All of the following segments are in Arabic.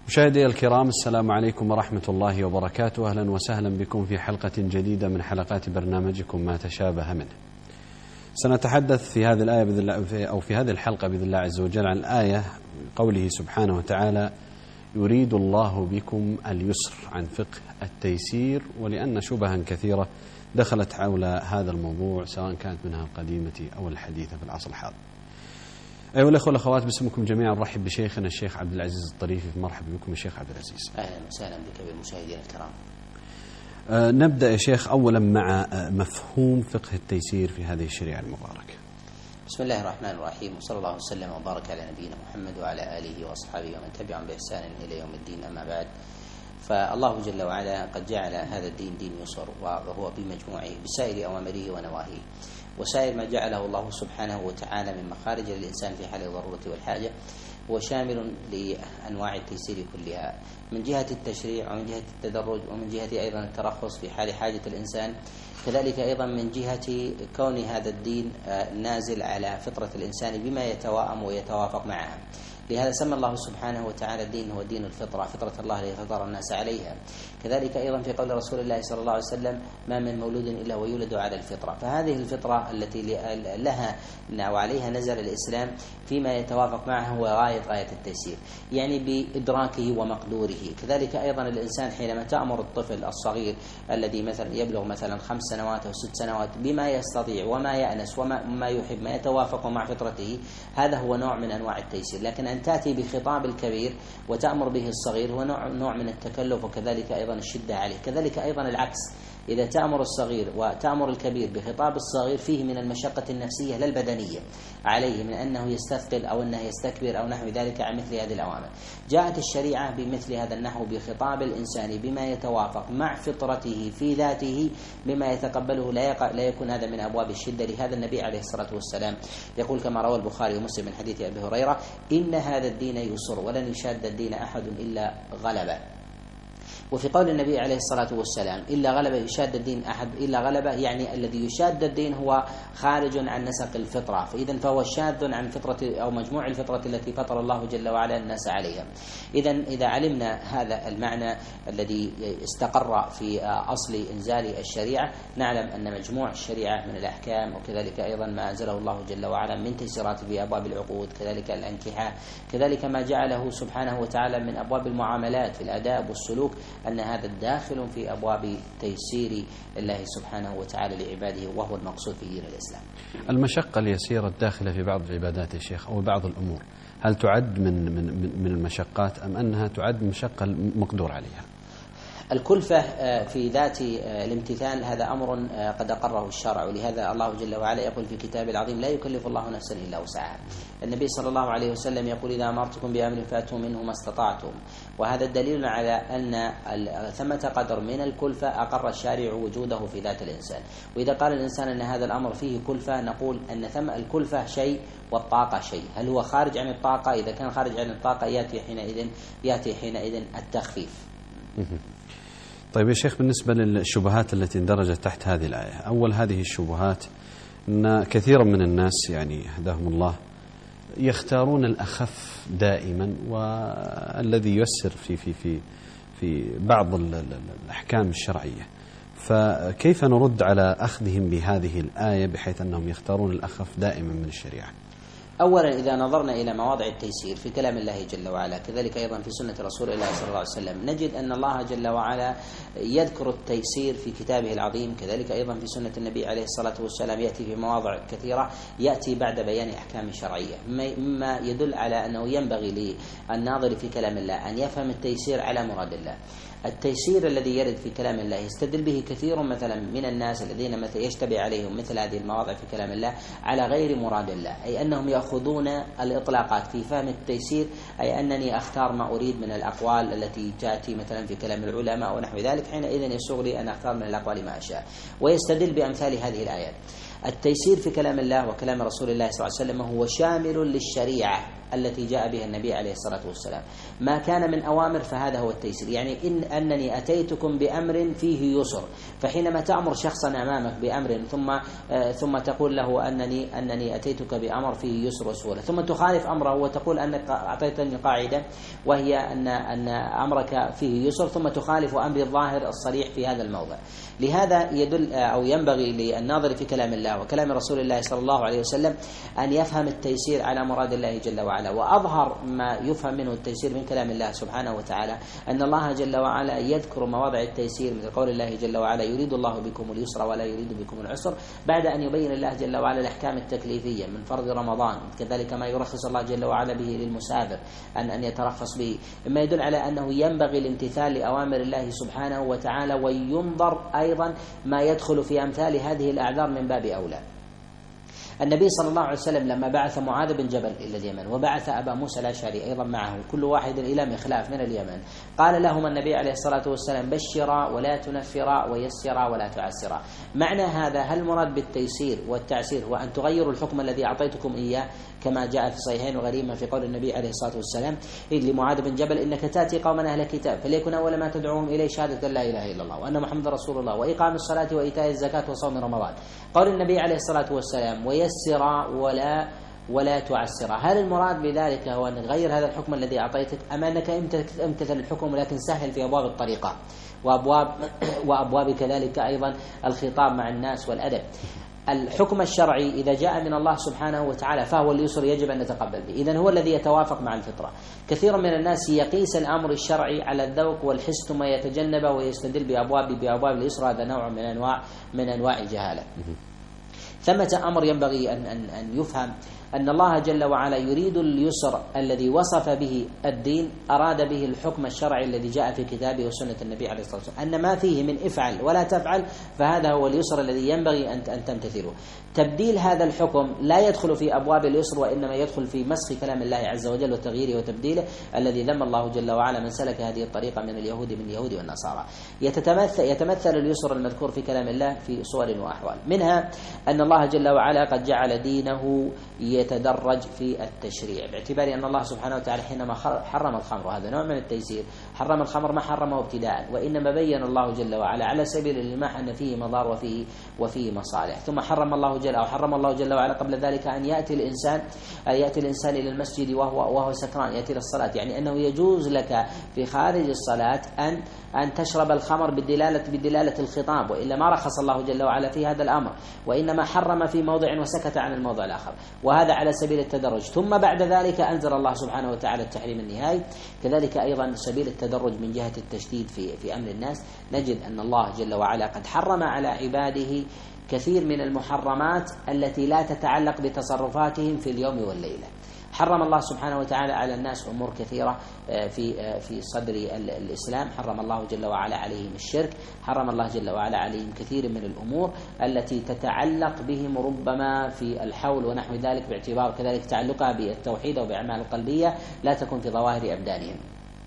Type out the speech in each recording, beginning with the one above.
مشاهدي الكرام، السلام عليكم ورحمة الله وبركاته. أهلا وسهلا بكم في حلقة جديدة من حلقات برنامجكم ما تشابه منه. سنتحدث في هذه الآية بإذن الله أو في هذه الحلقة بإذن الله عز وجل عن الآية قوله سبحانه وتعالى: يريد الله بكم اليسر، عن فقه التيسير، ولأن شبها كثيرة دخلت حول هذا الموضوع سواء كانت منها القديمة أو الحديثة في العصر الحاضر. أيها الأخوة والأخوات، باسمكم جميعا نرحب بشيخنا الشيخ عبد العزيز الطريفي. مرحبا بكم يا شيخ عبد العزيز. أهلا وسهلا بك بالمشاهدين الكرام. نبدأ يا شيخ أولا مع مفهوم فقه التيسير في هذه الشريعة المباركة. بسم الله الرحمن الرحيم، وصلى الله وسلم وبارك على نبينا محمد وعلى آله وأصحابه ومن تبعهم بإحسان إلى يوم الدين، أما بعد. فالله جل وعلا قد جعل هذا الدين دين يسر، وهو بمجموعه بسائر أوامره ونواهيه، وسائر ما جعله الله سبحانه وتعالى من مخارج للإنسان في حال الضرورة والحاجة، هو شامل لأنواع التيسير كلها، من جهة التشريع ومن جهة التدرج ومن جهة أيضا الترخص في حال حاجة الإنسان، كذلك أيضا من جهة كون هذا الدين نازل على فطرة الإنسان بما يتواءم ويتوافق معها. لهذا سمى الله سبحانه وتعالى الدين هو دين الفطرة، فطرة الله التي فطر الناس عليها. كذلك أيضا في قول رسول الله صلى الله عليه وسلم: ما من مولود إلا ويولد على الفطرة. فهذه الفطرة التي لها وعليها نزل الإسلام فيما يتوافق معه هو غاية التيسير، يعني بإدراكه ومقدوره. كذلك أيضا الإنسان حينما تأمر الطفل الصغير الذي مثلا يبلغ مثلا 5 سنوات أو 6 سنوات بما يستطيع وما يأنس وما يحب، ما يتوافق مع فطرته، هذا هو نوع من أنواع التيسير. لكن أن تأتي بخطاب الكبير وتأمر به الصغير هو نوع من التكلف، وكذلك أيضا الشدة عليه. كذلك أيضا العكس، إذا تأمر الصغير وتأمر الكبير بخطاب الصغير فيه من المشقة النفسية لا البدنية عليه، من أنه يستثقل أو أنه يستكبر أو نحو ذلك عن مثل هذه الأوامر. جاءت الشريعة بمثل هذا النحو بخطاب الإنسان بما يتوافق مع فطرته في ذاته، بما يتقبله، لا يكون هذا من أبواب الشدة. لهذا النبي عليه الصلاة والسلام يقول كما روى البخاري ومسلم من حديث أبي هريرة: إن هذا الدين يسر ولن يشاد الدين أحد إلا غلبه. وفي قول النبي عليه الصلاة والسلام: إلا غلبة، يشاد الدين أحد إلا غلبة، يعني الذي يشاد الدين هو خارج عن نسق الفطرة، فهو شاذ عن فطرة أو مجموع الفطرة التي فطر الله جل وعلا الناس عليها. إذا علمنا هذا المعنى الذي استقر في أصل إنزال الشريعة، نعلم أن مجموع الشريعة من الأحكام، وكذلك أيضا ما أنزله الله جل وعلا من تيسيرات في أبواب العقود، كذلك الأنكحة، كذلك ما جعله سبحانه وتعالى من أبواب المعاملات في الآداب والسلوك، أن هذا داخل في أبواب تيسير الله سبحانه وتعالى لعباده، وهو المقصود في دين الإسلام. المشقة اليسيرة الداخلة في بعض العبادات يا شيخ أو بعض الأمور، هل تعد من المشقات أم أنها تعد مشقة مقدور عليها؟ الكلفة في ذات الامتثال هذا أمر قد أقره الشرع، ولهذا الله جل وعلا يقول في كتابه العظيم: لا يكلف الله نفسا إلا وسعها. النبي صلى الله عليه وسلم يقول: إذا أمرتكم بأمر فأتوا منه ما استطعتم. وهذا الدليل على أن ثمة قدر من الكلفة أقر الشارع وجوده في ذات الإنسان. وإذا قال الإنسان أن هذا الأمر فيه كلفة، نقول أن ثم الكلفة شيء والطاقة شيء. هل هو خارج عن الطاقة؟ إذا كان خارج عن الطاقة يأتي حينئذ التخفيف. طيب يا شيخ، بالنسبة للشبهات التي اندرجت تحت هذه الآية، أول هذه الشبهات أن كثيرا من الناس يعني هداهم الله يختارون الأخف دائما، والذي ييسر في بعض الأحكام الشرعية. فكيف نرد على أخذهم بهذه الآية بحيث أنهم يختارون الأخف دائما من الشريعة؟ أولا، إذا نظرنا إلى مواضع التيسير في كلام الله جل وعلا، كذلك أيضا في سنة رسول الله صلى الله عليه وسلم، نجد أن الله جل وعلا يذكر التيسير في كتابه العظيم، كذلك أيضا في سنة النبي عليه الصلاة والسلام يأتي في مواضع كثيرة، يأتي بعد بيان أحكام شرعية، مما يدل على أنه ينبغي للناظر في كلام الله أن يفهم التيسير على مراد الله. التيسير الذي يرد في كلام الله يستدل به كثير مثلا من الناس الذين مثلا يشتبه عليهم مثل هذه المواضع في كلام الله على غير مراد الله، أي أنهم يأخذون الإطلاقات في فهم التيسير، أي أنني أختار ما أريد من الأقوال التي تأتي مثلا في كلام العلماء ونحو ذلك، حينئذ يسوغ لي أن أختار من الأقوال ما أشاء، ويستدل بأمثال هذه الآيات. التيسير في كلام الله وكلام رسول الله صلى الله عليه وسلم هو شامل للشريعة التي جاء بها النبي عليه الصلاة والسلام. ما كان من أوامر فهذا هو التيسير، يعني أنني أتيتكم بأمر فيه يسر، فحينما تأمر شخصا أمامك بأمر ثم تقول له أنني أتيتك بأمر فيه يسر وسهولة، ثم تخالف أمره وتقول أنك أعطيتني قاعدة وهي أن أمرك فيه يسر، ثم تخالف أمر الظاهر الصريح في هذا الموضع. لهذا يدل أو ينبغي للناظر في كلام الله وكلام رسول الله صلى الله عليه وسلم أن يفهم التيسير على مراد الله جل وعلا. وأظهر ما يفهم منه التيسير من كلام الله سبحانه وتعالى أن الله جل وعلا يذكر مواضع التيسير، مثل قول الله جل وعلا يريد الله بكم اليسر ولا يريد بكم العسر، بعد أن يبين الله جل وعلا الأحكام التكليفية من فرض رمضان، كذلك ما يرخص الله جل وعلا به للمسافر أن يترخص به، مما يدل على أنه ينبغي الامتثال لأوامر الله سبحانه وتعالى، وينظر أيضا ما يدخل في أمثال هذه الأعذار من باب أولى. النبي صلى الله عليه وسلم لما بعث معاذ بن جبل إلى اليمن وبعث أبا موسى الأشعري أيضا معه، كل واحد إلى مخلاف من اليمن، قال لهم النبي عليه الصلاة والسلام بشرا ولا تنفرا ويسرا ولا تعسرا. معنى هذا هل المراد بالتيسير والتعسير هو أن تغيروا الحكم الذي أعطيتكم إياه، كما جاء في الصحيحين وغريبا في قول النبي عليه الصلاة والسلام لمعاذ بن جبل إنك تأتي قوما أهل الكتاب فليكن أول ما تدعوهم إليه شهادة لا إله إلا الله وأن محمد رسول الله وإقام الصلاة وإيتاء الزكاة وصوم رمضان. قول النبي عليه الصلاة والسلام ويسرا ولا تعسرا، هل المراد بذلك هو أن تغير هذا الحكم الذي أعطيتك، أم أنك امتثل الحكم لكن سهل في أبواب الطريقة وأبواب كذلك أيضا الخطاب مع الناس والأدب؟ الحكم الشرعي إذا جاء من الله سبحانه وتعالى فهو اليسر، يجب أن نتقبل به، إذن هو الذي يتوافق مع الفطرة. كثير من الناس يقيس الأمر الشرعي على الذوق والحس ثم يتجنبه ويستدل بأبواب اليسر، هذا نوع من أنواع الجهالة. ثمة أمر ينبغي أن يفهم أن الله جل وعلا يريد اليسر الذي وصف به الدين، أراد به الحكم الشرعي الذي جاء في كتابه وسنة النبي عليه الصلاة والسلام، أن ما فيه من افعل ولا تفعل فهذا هو اليسر الذي ينبغي أن تمتثله. تبديل هذا الحكم لا يدخل في أبواب اليسر، وإنما يدخل في مسخ كلام الله عز وجل وتغييره وتبديله، الذي ذم الله جل وعلا من سلك هذه الطريقة من اليهود والنصارى. يتمثل اليسر المذكور في كلام الله في صور وأحوال، منها أن الله جل وعلا قد جعل دينه يتدرج في التشريع، باعتبار أن الله سبحانه وتعالى حينما حرم الخمر، وهذا نوع من التيسير، حرم الخمر ما حرمه ابتداء، وإنما بين الله جل وعلا على سبيل الإلماح أن فيه مضار وفيه مصالح. ثم حرم الله جل وعلا قبل ذلك أن يأتي الإنسان إلى المسجد وهو سكران، يأتي إلى الصلاة، يعني أنه يجوز لك في خارج الصلاة أن تشرب الخمر بدلالة الخطاب، وإلا ما رخص الله جل وعلا في هذا الأمر، وإنما حرم في موضع وسكت عن الموضع الآخر، وهذا على سبيل التدرج. ثم بعد ذلك أنزل الله سبحانه وتعالى التحريم النهائي، كذلك أيضا سبيل التدرج من جهة التشديد في أمر الناس. نجد أن الله جل وعلا قد حرم على عباده كثير من المحرمات التي لا تتعلق بتصرفاتهم في اليوم والليلة. حرم الله سبحانه وتعالى على الناس أمور كثيرة في صدر الإسلام، حرم الله جل وعلا عليهم الشرك، حرم الله جل وعلا عليهم كثير من الأمور التي تتعلق بهم ربما في الحول ونحو ذلك، باعتبار كذلك تعلقها بالتوحيد وبأعمال القلبية لا تكون في ظواهر أبدانهم.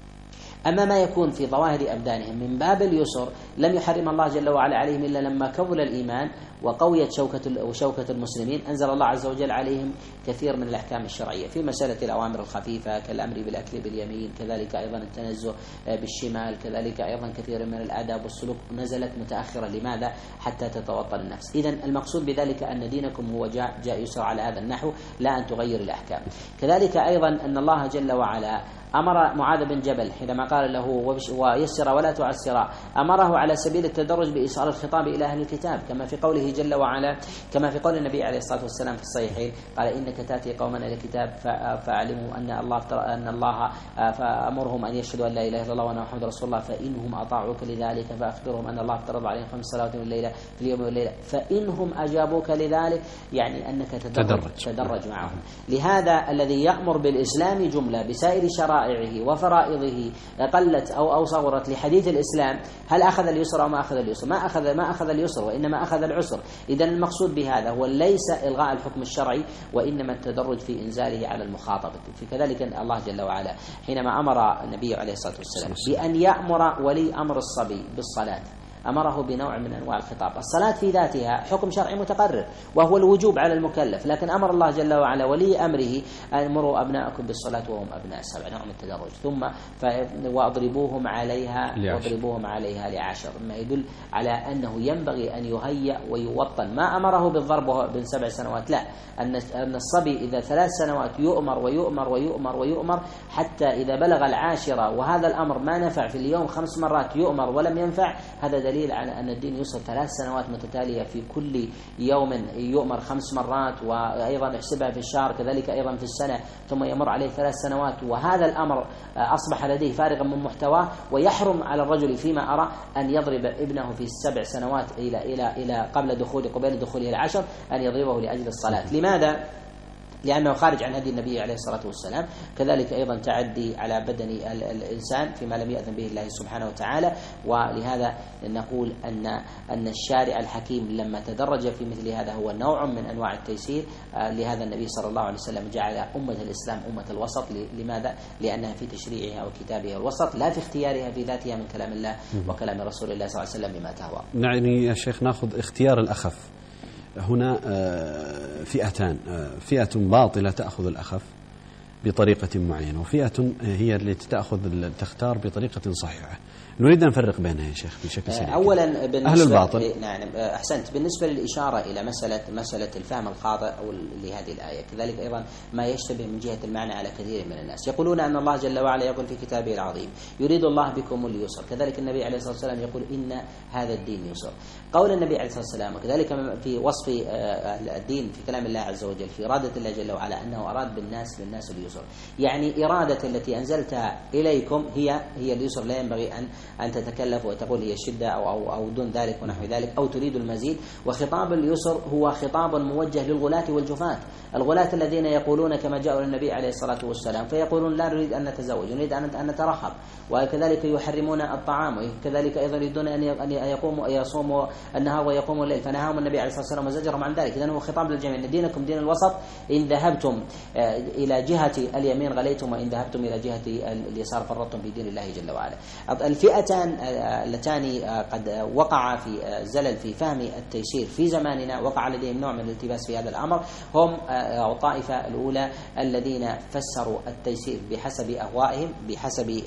أما ما يكون في ظواهر أبدانهم من باب اليسر لم يحرم الله جل وعلا عليهم إلا لما كمل الإيمان وقويت شوكة المسلمين، أنزل الله عز وجل عليهم كثير من الأحكام الشرعية في مسألة الأوامر الخفيفة كالأمر بالأكل باليمين، كذلك أيضا التنزه بالشمال، كذلك أيضا كثير من الآداب والسلوك نزلت متأخرة. لماذا؟ حتى تتوطن النفس. إذن المقصود بذلك أن دينكم هو جاء يسر على هذا النحو، لا أن تغير الأحكام. كذلك أيضا أن الله جل وعلا أمر معاذ بن جبل حينما قال له ويسر ولا تعسر، أمره على سبيل التدرج بإيصال الخطاب إلى أهل الكتاب، كما في قوله جل وعلا، كما في قول النبي عليه الصلاة والسلام في الصحيحين، قال إنك تأتي قوما إلى الكتاب فأعلموا أن الله فأمرهم أن يشهدوا أن لا إله إلا الله وأن محمد رسول الله، فإنهم أطاعوك لذلك فأخبرهم أن الله افترض عليهم 5 صلوات في اليوم والليلة، فإنهم أجابوك لذلك، يعني أنك تدرج معهم. لهذا الذي يأمر بالإسلام جملة بسائر شرائعه وفرائضه قلت أو صغرت لحديث الإسلام، هل أخذ اليسر أو ما أخذ اليسر؟ ما أخذ اليسر، وإنما أخذ العسر. إذن المقصود بهذا هو ليس إلغاء الحكم الشرعي، وإنما التدرج في إنزاله على المخاطبة. في كذلك الله جل وعلا حينما أمر النبي عليه الصلاة والسلام بأن يأمر ولي أمر الصبي بالصلاة، أمره بنوع من أنواع الخطاب. الصلاة في ذاتها حكم شرعي متقرر وهو الوجوب على المكلف، لكن أمر الله جل وعلا ولي أمره أن مروا أبناءكم بالصلاة وهم أبناء 7، نوع من التدرج، ثم واضربوهم عليها ل10، مما يدل على أنه ينبغي أن يهيأ ويوطن. ما أمره بالضرب ب7 سنوات، لا، أن الصبي إذا 3 سنوات يؤمر ويؤمر ويؤمر ويؤمر حتى إذا بلغ 10، وهذا الأمر ما نفع في اليوم 5 مرات يؤمر ولم ينفع، هذا دليل على أن الدين يوصل 3 سنوات متتالية في كل يوم يؤمر 5 مرات، وأيضا يحسبها في الشهر، كذلك أيضا في السنة، ثم يمر عليه 3 سنوات، وهذا الأمر أصبح لديه فارغا من محتواه، ويحرم على الرجل فيما أرى أن يضرب ابنه في 7 سنوات إلى قبل دخوله 10 أن يضربه لأجل الصلاة. لماذا؟ لأنه خارج عن هدي النبي عليه الصلاة والسلام، كذلك أيضا تعدي على بدن الإنسان فيما لم يأذن به الله سبحانه وتعالى. ولهذا نقول أن الشارع الحكيم لما تدرج في مثل هذا هو نوع من أنواع التيسير. لهذا النبي صلى الله عليه وسلم جعل أمة الإسلام أمة الوسط. لماذا؟ لأنها في تشريعها وكتابها الوسط، لا في اختيارها في ذاتها من كلام الله وكلام رسول الله صلى الله عليه وسلم بما تهوى. يعني يا شيخ نأخذ اختيار الأخف هنا، فئتان: فئة باطلة تأخذ الأخف بطريقة معينة، وفئة هي التي تختار بطريقة صحيحة. نريد أن نفرق بينها يا شيخ بشكل سريع. أولا أهل الباطل، نعم أحسنت، بالنسبة للإشارة إلى مسألة الفهم الخاطئ لهذه الآية، كذلك أيضا ما يشتبه من جهة المعنى على كثير من الناس. يقولون أن الله جل وعلا يقول في كتابه العظيم: يريد الله بكم اليسر، كذلك النبي عليه الصلاة والسلام يقول: إن هذا الدين يسر. قول النبي عليه الصلاة والسلام وكذلك في وصف الدين في كلام الله عز وجل، في إرادة الله جل وعلا أنه أراد بالناس اليسر، يعني إرادة التي أنزلتها إليكم هي اليسر، لا ينبغي أن تتكلف وتقول هي الشدة أو دون ذلك ونحو ذلك، أو تريد المزيد. وخطاب اليسر هو خطاب موجه للغلاة والجفاة، الغلاة الذين يقولون كما جاءوا للنبي عليه الصلاة والسلام فيقولون: لا نريد أن نتزوج، نريد أن نترحب، وكذلك يحرمون الطعام، وكذلك أيضا يريدون أن يصوموا النهار ويقوموا الليل، فنهاهم النبي عليه الصلاة والسلام وزجرهم عن ذلك. إذن هو خطاب للجميع: إن دينكم دين الوسط، إن ذهبتم إلى جهة اليمين غليتم، وإن ذهبتم إلى جهة اليسار فرطتم في دين الله جل وعلا. الفئتان اللتان قد وقع في زلل في فهم التيسير في زماننا، وقع لديهم نوع من الالتباس في هذا الأمر، هم الطائفة الأولى الذين فسروا التيسير بحسب أهوائهم، بحسب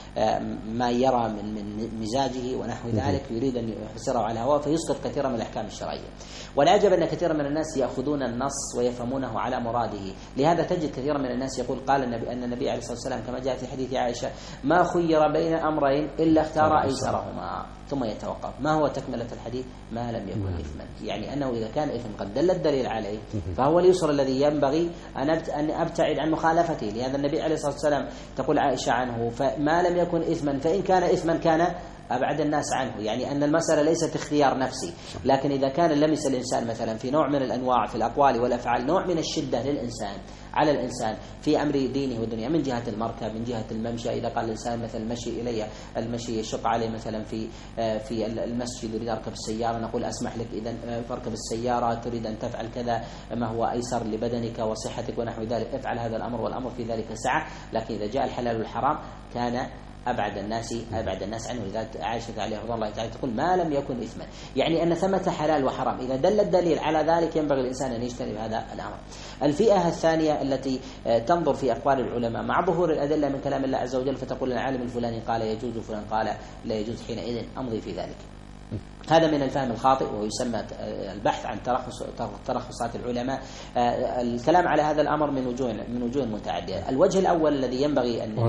ما يرى من مزاجه ونحو ذلك، يريد أن يفسره على هواه فيسقط كثيرا من الأحكام الشرعية. والعجب أن كثيرا من الناس يأخذون النص ويفهمونه على مراده. لهذا تجد كثيرا من الناس يقول: قال أن النبي عليه الصلاة والسلام كما جاء في حديث عائشة: ما خير بين أمرين إلا اختار أيسرهما، ثم يتوقف. ما هو تكملة الحديث؟ ما لم يكن إثما، يعني أنه إذا كان إثم قد دل الدليل عليه فهو اليسر الذي ينبغي أن أبتعد عن مخالفته. لهذا النبي عليه الصلاة والسلام تقول عائشة عنه: فما لم يكن إثما، فإن كان إثما كان أبعد الناس عنه، يعني أن المسألة ليست اختيار نفسي، لكن إذا كان لمس الإنسان مثلا في نوع من الأنواع في الأقوال والأفعال نوع من الشدة للإنسان على الإنسان في أمر دينه ودنيا، من جهة المركب، من جهة الممشى، إذا قال الإنسان مثلا المشي يشق عليه مثلا في المسجد يريد أركب السيارة، نقول: أسمح لك إذا فاركب السيارة، تريد أن تفعل كذا ما هو أيسر لبدنك وصحتك ونحو ذلك، افعل هذا الأمر، والأمر في ذلك سعة. لكن إذا جاء الحلال والحرام كان أبعد الناس عنه. لذلك عائشة عليه رضي الله تعالى تقول: ما لم يكن إثما، يعني أن ثمة حلال وحرام، إذا دل الدليل على ذلك ينبغي الإنسان أن يجتنب هذا الأمر. الفئة الثانية التي تنظر في أقوال العلماء مع ظهور الأدلة من كلام الله عز وجل، فتقول: العالم الفلاني قال يجوز، فلان قال لا يجوز، حينئذ أمضي في ذلك. هذا من الفهم الخاطئ، ويسمى البحث عن ترخصات العلماء. الكلام على هذا الأمر من وجوه متعددة. الوجه الأول الذي ينبغي أن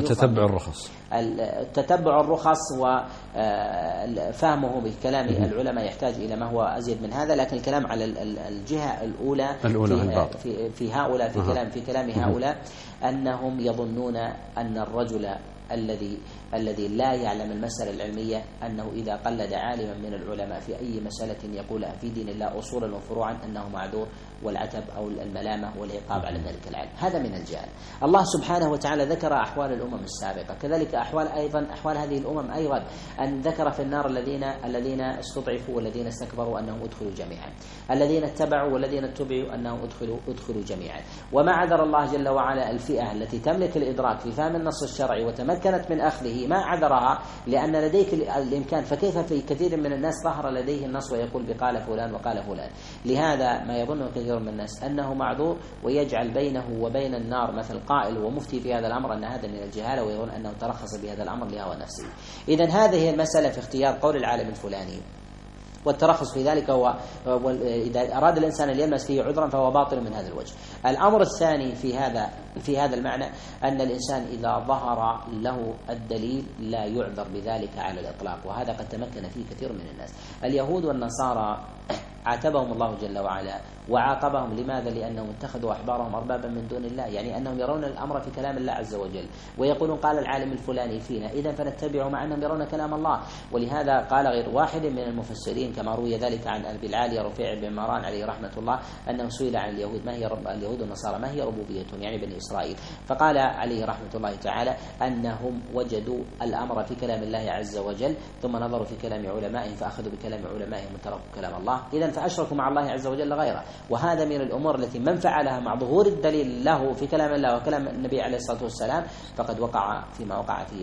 تتبع الرخص وفهمه بكلام العلماء يحتاج إلى ما هو أزيد من هذا، لكن الكلام على الجهة الأولى في هؤلاء في كلام هؤلاء أنهم يظنون أن الرجل الذي لا يعلم المسألة العلمية أنه إذا قلد عالما من العلماء في أي مسألة يقولها في دين الله أصولا وفروعا أنه معذور، والعتب أو الملامة والعقاب على ذلك العالم. هذا من الجهل. الله سبحانه وتعالى ذكر أحوال الأمم السابقة، كذلك أحوال هذه الأمم أيضا، أن ذكر في النار الذين استضعفوا والذين استكبروا أنهم ادخلوا جميعا، الذين اتبعوا والذين اتبعوا أنهم ادخلوا جميعا. وما عذر الله جل وعلا الفئة التي تملك الإدراك في فهم النص الشرعي تمكنت من أخذه ما عذرها لأن لديك الإمكان. فكيف في كثير من الناس ظهر لديه النص ويقول بقال فلان وقال فلان؟ لهذا ما يظن كثير من الناس أنه معذور ويجعل بينه وبين النار مثل قائل ومفتي في هذا الأمر أن هذا من الجهالة، ويظن أنه ترخص بهذا الأمر لهوى نفسه. إذن هذه هي المسألة في اختيار قول العالم الفلاني، والترخص في ذلك هو إذا أراد الإنسان أن يلمس فيه عذرا فهو باطل من هذا الوجه. الأمر الثاني في هذا المعنى أن الإنسان إذا ظهر له الدليل لا يعذر بذلك على الإطلاق، وهذا قد تمكن فيه كثير من الناس. اليهود والنصارى عاتبهم الله جل وعلا وعاقبهم. لماذا؟ لأنهم اتخذوا أحبارهم أربابا من دون الله، يعني أنهم يرون الأمر في كلام الله عز وجل ويقولون قال العالم الفلاني فينا إذا فنتبعه مع أنهم يرون كلام الله. ولهذا قال غير واحد من المفسرين كما روي ذلك عن أبي العالي رفيع بن مهران عليه رحمة الله أنه سئل عن اليهود ما هي اليهود والنصارى ما هي ربوبيتهم، يعني بني إسرائيل، فقال عليه رحمة الله تعالى أنهم وجدوا الأمر في كلام الله عز وجل ثم نظروا في كلام علمائهم فأخذوا بكلام علمائهم وتركوا كلام الله، إذن فأشركوا مع الله عز وجل غيره. وهذا من الأمور التي من فعلها مع ظهور الدليل له في كلام الله وكلام النبي عليه الصلاة والسلام فقد وقع فيما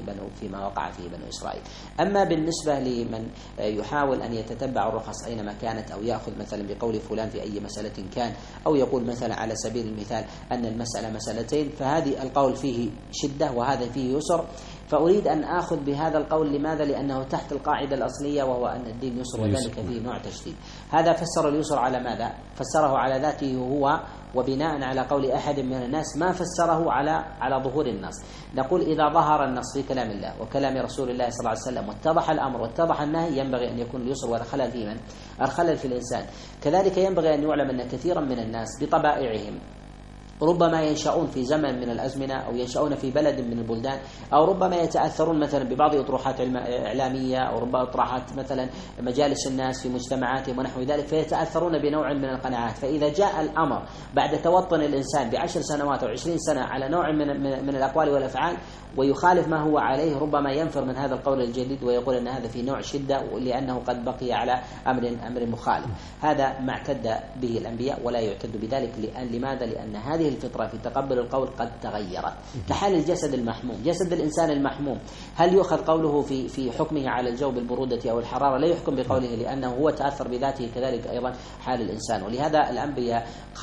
وقع فيه بنو إسرائيل. أما بالنسبة لمن يحاول أن يتتبع الرخص أينما كانت أو يأخذ مثلا بقول فلان في أي مسألة كان، أو يقول مثلا على سبيل المثال أن المسألة مسألتين فهذه القول فيه شدة وهذا فيه يسر، فأريد أن آخذ بهذا القول. لماذا؟ لأنه تحت القاعدة الأصلية وهو أن الدين يسر وذلك فيه نوع تشديد. هذا فسر اليسر على ماذا؟ فسره على ذاته هو وبناء على قول أحد من الناس ما فسره على ظهور النص. نقول إذا ظهر النص في كلام الله وكلام رسول الله صلى الله عليه وسلم واتضح الأمر واتضح النهي ينبغي أن يكون اليسر والخلل في من؟ الخلل في الإنسان. كذلك ينبغي أن يعلم أن كثيرا من الناس بطبائعهم ربما ينشأون في زمن من الأزمنة أو ينشأون في بلد من البلدان، أو ربما يتأثرون مثلا ببعض أطروحات إعلامية أو ربما أطروحات مثلا مجالس الناس في مجتمعاتهم ونحو ذلك، فيتأثرون بنوع من القناعات. فإذا جاء الأمر بعد توطن الإنسان ب10 سنوات أو 20 سنة على نوع من الأقوال والأفعال ويخالف ما هو عليه، ربما ينفر من هذا القول الجديد ويقول أن هذا في نوع شدة لأنه قد بقي على أمر مخالف. هذا ما اعتد به الأنبياء ولا يعتد بذلك. لماذا؟ لأن هذه الفطرة في تقبل القول قد تغيرت. كحال الجسد المحموم، جسد الإنسان المحموم هل يؤخذ قوله في حكمه على الجو بالبرودة أو الحرارة؟ لا يحكم بقوله لأنه هو تأثر بذاته. كذلك أيضا حال الإنسان. ولهذا الأنبياء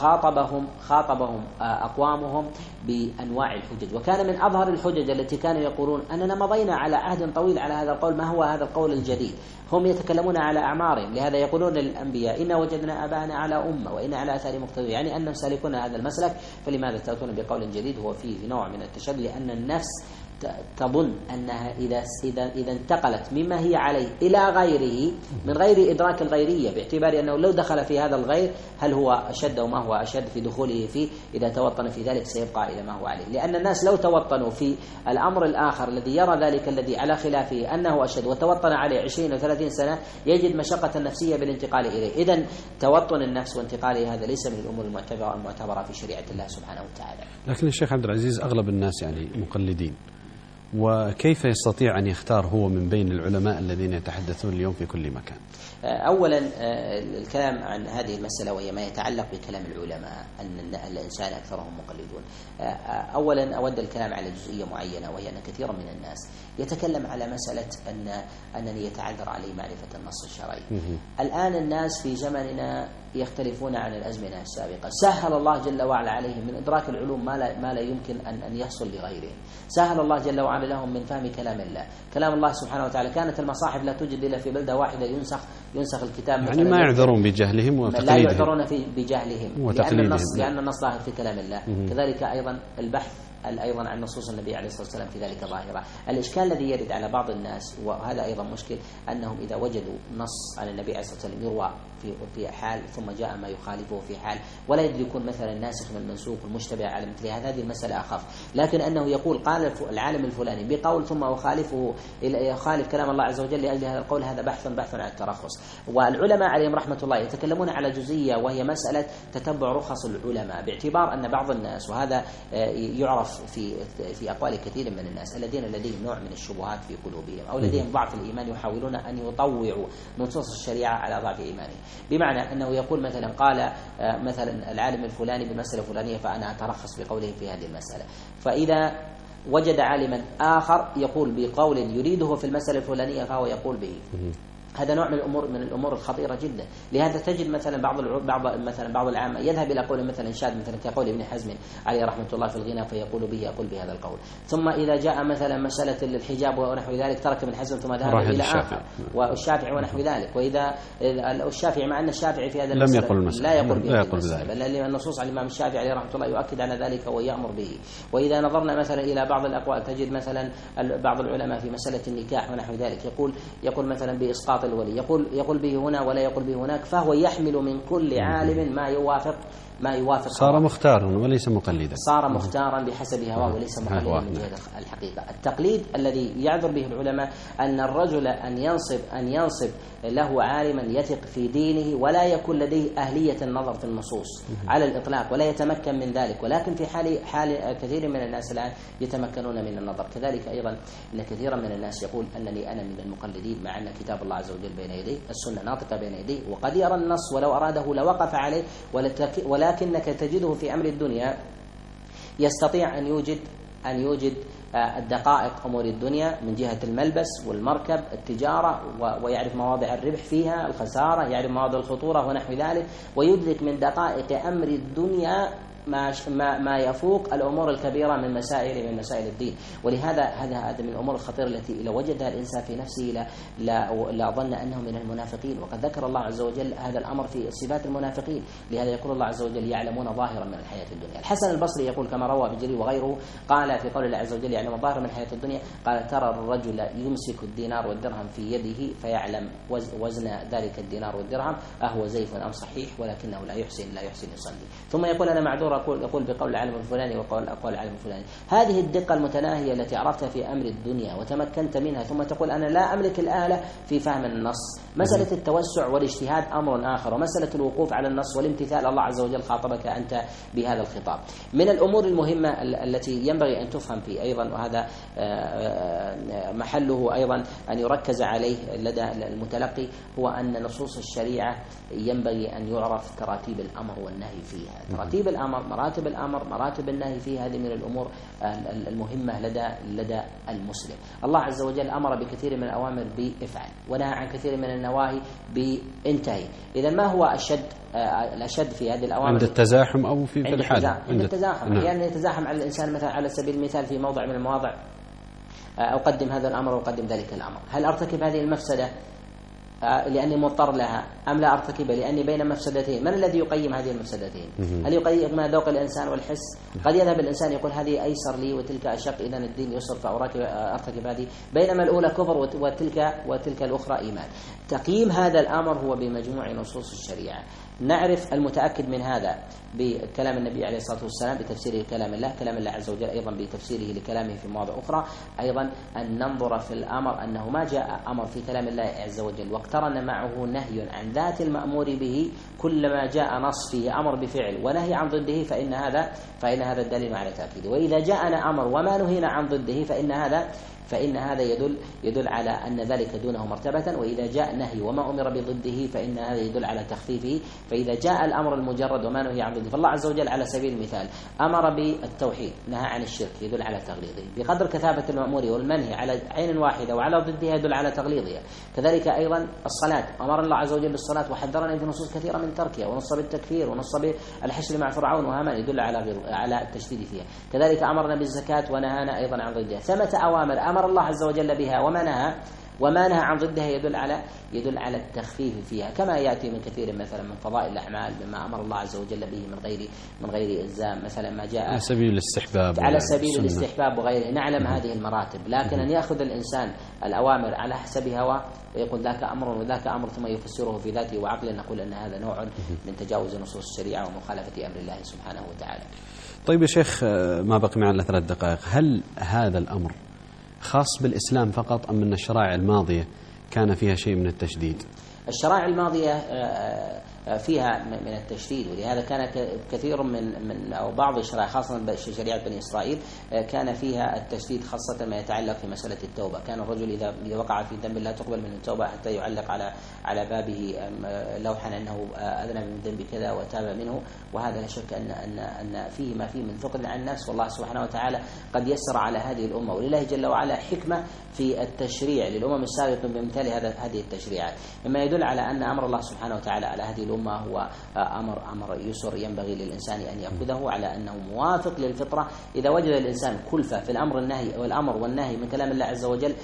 خاطبهم أقوامهم بأنواع الحجج، وكان من أظهر الحجج التي كانوا يقولون أننا مضينا على عهد طويل على هذا القول، ما هو هذا القول الجديد؟ هم يتكلمون على أعمارهم. لهذا يقولون للأنبياء إنا وجدنا آباءنا على أمة وإنا على آثار مقتدون، يعني أنهم سالكون هذا المسلك، فلماذا تأتون بقول جديد هو فيه نوع من التشدد؟ لأن النفس تظن أنها إذا انتقلت مما هي عليه إلى غيره من غير إدراك الغيرية، باعتبار أنه لو دخل في هذا الغير هل هو أشد وما هو أشد في دخوله فيه، إذا توطن في ذلك سيبقى إلى ما هو عليه. لأن الناس لو توطنوا في الأمر الآخر الذي يرى ذلك الذي على خلافه أنه أشد وتوطن عليه 20 و 30 سنة يجد مشقة نفسية بالانتقال إليه. إذن توطن النفس وانتقاله هذا ليس من الأمور المعتبرة في شريعة الله سبحانه وتعالى. لكن الشيخ عبد العزيز أغلب الناس يعني مقلدين، وكيف يستطيع أن يختار هو من بين العلماء الذين يتحدثون اليوم في كل مكان؟ أولا الكلام عن هذه المسألة وهي ما يتعلق بكلام العلماء أن الإنسان أكثرهم مقلدون. أولا أود الكلام على جزئية معينة، وهي أن كثيرا من الناس يتكلم على مسألة أنني يتعذر علي معرفة النص الشرعي. الآن الناس في زمننا يختلفون عن الأزمنة السابقة. سهل الله جل وعلا عليهم من إدراك العلوم ما لا يمكن أن يحصل لغيرهم. سهل الله جل وعلا لهم من فهم كلام الله. كلام الله سبحانه وتعالى كانت المصاحف لا توجد إلا في بلدة واحدة ينسخ الكتاب، يعني ما يعذرون بجهلهم وتقليدهم، لا يعذرون بجهلهم لأن النص ظاهر في كلام الله. كذلك أيضا البحث أيضا عن نصوص النبي عليه الصلاة والسلام في ذلك ظاهرة. الإشكال الذي يرد على بعض الناس وهذا أيضا مشكل أنهم إذا وجدوا نص عن النبي عليه الصلاة والسلام يروى في حال ثم جاء ما يخالفه في حال ولا يدركون مثلا الناسخ من المنسوخ والمشتبه على مثل هذه المسألة أخف. لكن أنه يقول قال العالم الفلاني بقول ثم يخالف كلام الله عز وجل لأجل هذا القول، هذا بحث عن الترخص. والعلماء عليهم رحمة الله يتكلمون على جزئية وهي مسألة تتبع رخص العلماء، باعتبار أن بعض الناس، وهذا يعرف في أقوال كثير من الناس الذين لديهم نوع من الشبهات في قلوبهم أو لديهم ضعف الإيمان، يحاولون أن يطوعوا نصوص الشريعة على ضعف إيمانهم. بمعنى أنه يقول مثلا قال مثلا العالم الفلاني بالمسألة الفلانية فأنا أترخص بقوله في هذه المسألة. فإذا وجد عالما آخر يقول بقول يريده في المسألة الفلانية فهو يقول به. هذا نوع من الامور الخطيره جدا. لهذا تجد مثلا بعض العامه يذهب الى قول مثلا شاذ مثلا كقول ابن حزم عليه رحمه الله في الغنى فيقول به يقول بهذا القول. ثم اذا جاء مثلا مساله الحجاب ونحو ذلك ترك ابن حزم ثم ذهب الى اخر والشافعي ونحو ذلك. واذا الشافعي مع ان الشافعي في هذا لم يقل المسألة لا يقول به بل النصوص على الامام الشافعي عليه رحمه الله يؤكد على ذلك ويامر به. واذا نظرنا مثلا الى بعض الاقوال تجد مثلا بعض العلماء في مساله النكاح ونحو ذلك يقول مثلا باسقاط الولي يقول به هنا ولا يقول به هناك، فهو يحمل من كل عالم ما يوافق صار مختارا وليس مقلدا، صار مختارا بحسب هواه وليس مقلدا من جهة الحقيقة. التقليد الذي يعذر به العلماء أن الرجل أن ينصب له عالما يثق في دينه ولا يكون لديه أهلية النظر في النصوص على الإطلاق ولا يتمكن من ذلك، ولكن في حال كثير من الناس الآن يتمكنون من النظر. كذلك أيضا أن كثيرا من الناس يقول أنني أنا من المقلدين مع أن كتاب الله عز وجل بين يديه، السنة ناطقة بين يديه، وقد يرى النص ولو أراده لوقف عليه، ولكنك تجده في أمر الدنيا يستطيع أن يوجد الدقائق أمور الدنيا من جهة الملبس والمركب التجارة، ويعرف مواضع الربح فيها الخسارة، يعرف مواضع الخطورة ونحو ذلك، ويدرك من دقائق أمر الدنيا ما يفوق الأمور الكبيرة من مسائل الدين. ولهذا هذا من الأمور الخطيرة التي لو وجدها الإنسان في نفسه لا ظن أنه من المنافقين، وقد ذكر الله عز وجل هذا الأمر في صفات المنافقين. لهذا يقول الله عز وجل يعلمون ظاهرا من الحياة الدنيا. الحسن البصري يقول كما روى بجرير وغيره قال في قول الله عز وجل يعلم ظاهرا من الحياة الدنيا، قال ترى الرجل يمسك الدينار والدرهم في يده فيعلم وزن ذلك الدينار والدرهم أهو زيف أم صحيح ولكنه لا يحسن يصلي. ثم يقول أنا معذور يقول بقول العالم الفلاني وقول العالم الفلاني. هذه الدقة المتناهية التي عرفتها في أمر الدنيا وتمكنت منها، ثم تقول أنا لا أملك الآلة في فهم النص. مسألة التوسع والاجتهاد أمر آخر، ومسألة الوقوف على النص والامتثال الله عز وجل خاطبك أنت بهذا الخطاب. من الأمور المهمة التي ينبغي أن تفهم فيه أيضا، وهذا محله أيضا أن يركز عليه لدى المتلقي، هو أن نصوص الشريعة ينبغي أن يعرف تراتيب الأمر والنهي فيها. تراتيب الأمر، مراتب الأمر، مراتب النهي فيها، هذه من الأمور المهمة لدى المسلم. الله عز وجل أمر بكثير من الأوامر بافعل، ونهى عن كثير من النواهي بانتهي. إذا ما هو الأشد في هذه الأوامر؟ عند التزاحم أو في الحاجة؟ عند التزاحم. يعني يتزاحم على الإنسان مثلا على سبيل المثال في موضع من المواضع أقدم هذا الأمر وأقدم ذلك الأمر، هل أرتكب هذه المفسدة لأني مضطر لها أم لا أرتكبها لأني بين مفسدتين؟ من الذي يقيم هذه المفسدتين؟ هل يقيم ذوق الإنسان والحس؟ قد يذهب الإنسان يقول هذه أيسر لي وتلك أشق، إذن الدين يسر فأرتكب هذه، بينما الأولى كفر وتلك الأخرى إيمان. تقييم هذا الأمر هو بمجموع نصوص الشريعة. نعرف المتأكد من هذا بكلام النبي عليه الصلاة والسلام بتفسيره لكلام الله عز وجل أيضا بتفسيره لكلامه في مواضع أخرى. أيضا أن ننظر في الأمر أنه ما جاء أمر في كلام الله عز وجل واقترن معه نهي عن ذات المأمور به، كلما جاء نص فيه أمر بفعل ونهي عن ضده فإن هذا الدليل على تأكيده. وإذا جاءنا أمر وما نهينا عن ضده فإن هذا يدل على أن ذلك دونه مرتبة، وإذا جاء نهي وما أمر بضده فإن هذا يدل على تخفيفه. فإذا جاء الأمر المجرد وما نهي عن ضده، فالله عز وجل على سبيل المثال أمر بالتوحيد نهى عن الشرك يدل على تغليظه، بقدر كثافة المأمور والمنهي على عين واحدة وعلى ضدها يدل على تغليظها. كذلك أيضا الصلاة، أمر الله عز وجل بالصلاة وحذرنا في نصوص كثيرة من تركها، ونص بالتكفير ونص بالحشر مع فرعون وهامان يدل على التشديد فيها. كذلك أمرنا بالزكاة ونهانا أيضا عن ضدها. ثمة أوامر أمر الله عز وجل بها وما نهى عن ضدها يدل على التخفيف فيها، كما يأتي من كثير مثلا من فضائل الأعمال بما أمر الله عز وجل به من غير إلزام، مثلا ما جاء على سبيل الاستحباب وغيره. نعلم هذه المراتب، لكن أن يأخذ الإنسان الأوامر على حسب هواه ويقول ذاك أمر وذاك أمر ثم يفسره في ذاته وعقله، نقول أن هذا نوع من تجاوز نصوص الشريعة ومخالفة أمر الله سبحانه وتعالى. طيب يا شيخ، ما بقي معنا 3 دقائق، هل هذا الأمر خاص بالإسلام فقط أم أن الشرائع الماضية كان فيها شيء من التشديد؟ الشرائع الماضية فيها من التشديد. ولهذا كان كثير من أو بعض الشرائع خاصة شريعة بني إسرائيل كان فيها التشديد، خاصة ما يتعلق في مسألة التوبة. كان الرجل إذا وقع في ذنب لا تقبل منه التوبة حتى يعلق على بابه لوحا أنه أذنب من ذنب كذا وتاب منه. وهذا لا شك أن فيه ما فيه من ثقل عن النفس، والله سبحانه وتعالى قد يسر على هذه الأمة، ولله جل وعلا حكمة في التشريع للأمم السابقة بامثال هذه التشريعات، مما يدل على أن أمر الله سبحانه وتعالى على هذه الأمة هو أمر يسر ينبغي للإنسان أن يأخذه على أنه موافق للفطرة. إذا وجد الإنسان كلفة في الأمر والنهي من كلام الله عز وجل،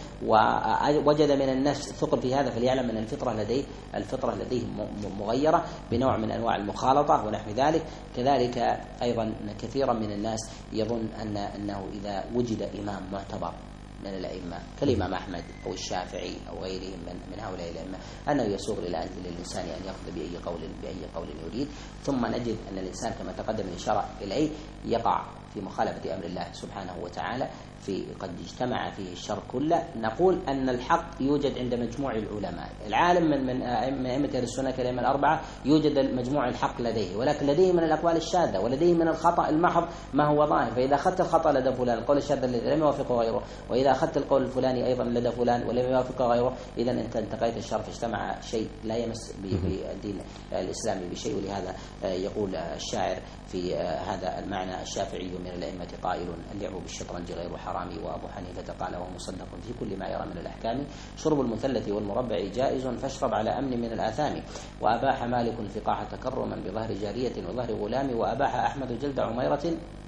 ووجد من النفس ثقل في هذا، فليعلم أن الفطرة لديه مغيرة بنوع من أنواع المخالطة ونحو ذلك. كذلك أيضا كثيرا من الناس يظن أنه إذا وجد إمام معتبر من الأئمة كالإمام أحمد أو الشافعي أو غيرهم من هؤلاء الأئمة أنه يسوغ للإنسان أن يأخذ بأي قول يريد. ثم نجد أن الإنسان كما تقدم الإشارة إليه يقع في مخالفة أمر الله سبحانه وتعالى قد اجتمع فيه الشر كله. نقول أن الحق يوجد عند مجموع العلماء، العالم من أئمة أهل السنة كالأئمة الأربعة يوجد مجموع الحق لديه، ولكن لديه من الأقوال الشاذة ولديه من الخطأ المحض ما هو ظاهر. فإذا أخذت الخطأ لدى فلان، القول الشاذ الذي لم يوافقه غيره، وإذا أخذت القول الفلاني أيضا لدى فلان ولم يوافقه غيره، إذا أنت انتقيت الشر، فاجتمع شيء لا يمس بالدين الإسلامي بشيء. ولهذا يقول الشاعر في هذا المعنى: الشافعي من الأئمة قائل اللعب بالشطرنج غير حرام، وأبو حنيفة قال وهو مصدق في كل ما يرى من الأحكام، شرب المثلث والمربع جائز فاشرب على أمن من الآثام، وأباح مالك الفقاع تكرما بظهر جارية وظهر غلام، وأباح أحمد جلد عميرة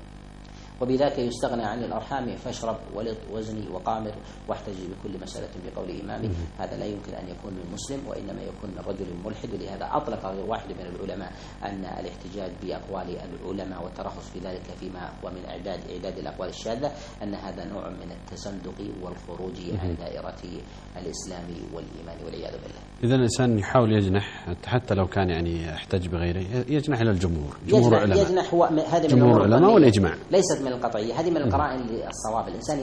وبذاك يستغنى عن الأرحام، فاشرب ولط وزني وقامر واحتج بكل مسألة بقول إمامي. هذا لا يمكن أن يكون من مسلم، وإنما يكون من رجل ملحد. ولهذا أطلق غير واحد من العلماء أن الاحتجاج بأقوال العلماء والترخص في ذلك فيما هو من إعداد الأقوال الشاذة أن هذا نوع من التزندق والخروج عن دائرة الإسلام والإيمان والعياذ بالله. إذا الإنسان يحاول يجنح حتى لو كان يحتج بغيره، يجنح إلى الجمهور، جمهور العلماء، يجنح هو هذا من جمهور العلماء والإجماع، ليست من القطعية، هذه من القرائن للصواب. الإنسان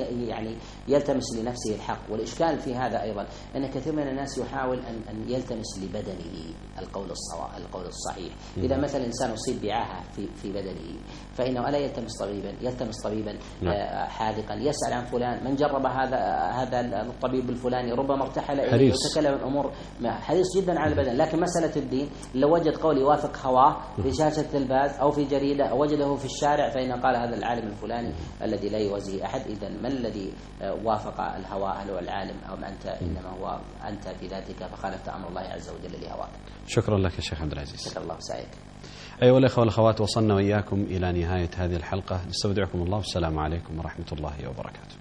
يلتمس لنفسه الحق. والإشكال في هذا أيضا أن كثير من الناس يحاول أن يلتمس لبدنه القول الصحيح. إذا مثلا إنسان أصيب بعاهة في بدنه فإنه ألا يلتمس طبيبا حاذقا يسأل عن فلان من جرب هذا الطبيب الفلاني، ربما ارتحل إليه وتكلم عن أمور حريص جدا على البدن. لكن مسألة الدين لو وجد قول يوافق هواه في شاشة التلفاز أو في جريدة أو وجده في الشارع فإن قال هذا العالم الفلاني الذي لا يوازيه أحد. إذا من الذي وافق الهوى؟ هل هو العالم أو أنت؟ إنما هو أنت في ذاتك فخالفت أمر الله عز وجل لهواك. شكرا لك يا شيخ عبد العزيز. شكرا الله سعيك. أيها الأخوة والأخوات، وصلنا وإياكم إلى نهاية هذه الحلقة. نستودعكم الله والسلام عليكم ورحمة الله وبركاته.